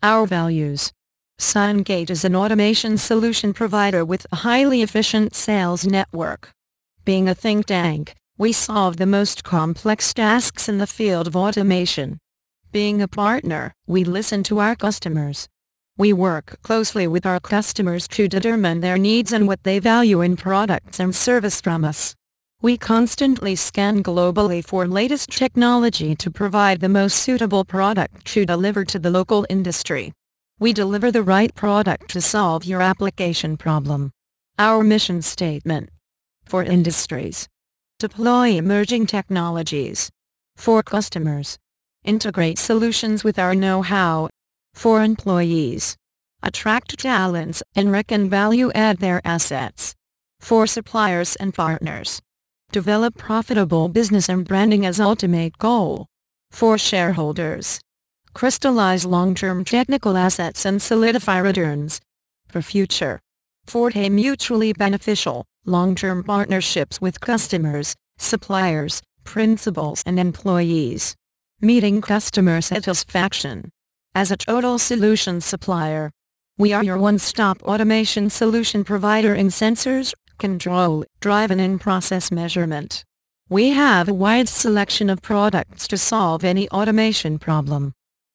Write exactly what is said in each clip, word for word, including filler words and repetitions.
Our values. Cygate is an automation solution provider with a highly efficient sales network. Being a think tank, we solve the most complex tasks in the field of automation. Being a partner, we listen to our customers. We work closely with our customers to determine their needs and what they value in products and service from us. We constantly scan globally for latest technology to provide the most suitable product to deliver to the local industry. We deliver the right product to solve your application problem. Our mission statement. For industries. Deploy emerging technologies. For customers. Integrate solutions with our know-how. For employees. Attract talents and reckon value add their assets. For suppliers and partners. Develop profitable business and branding as ultimate goal. For shareholders. Crystallize long-term technical assets and solidify returns. For future. Forte mutually beneficial, long-term partnerships with customers, suppliers, principals and employees. Meeting customer satisfaction. As a total solution supplier, we are your one-stop automation solution provider in sensors, control, drive and in-process measurement. We have a wide selection of products to solve any automation problem.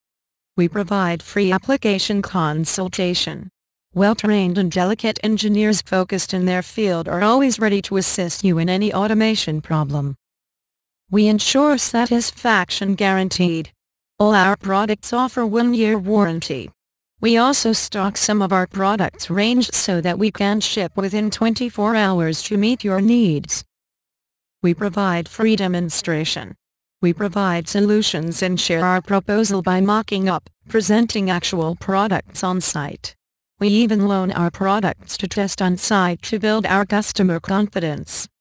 We provide free application consultation. Well-trained and delicate engineers focused in their field are always ready to assist you in any automation problem. We ensure satisfaction guaranteed. All our products offer one-year warranty. We also stock some of our products ranged so that we can ship within twenty-four hours to meet your needs. We provide free demonstration. We provide solutions and share our proposal by mocking up, presenting actual products on site. We even loan our products to test on site to build our customer confidence.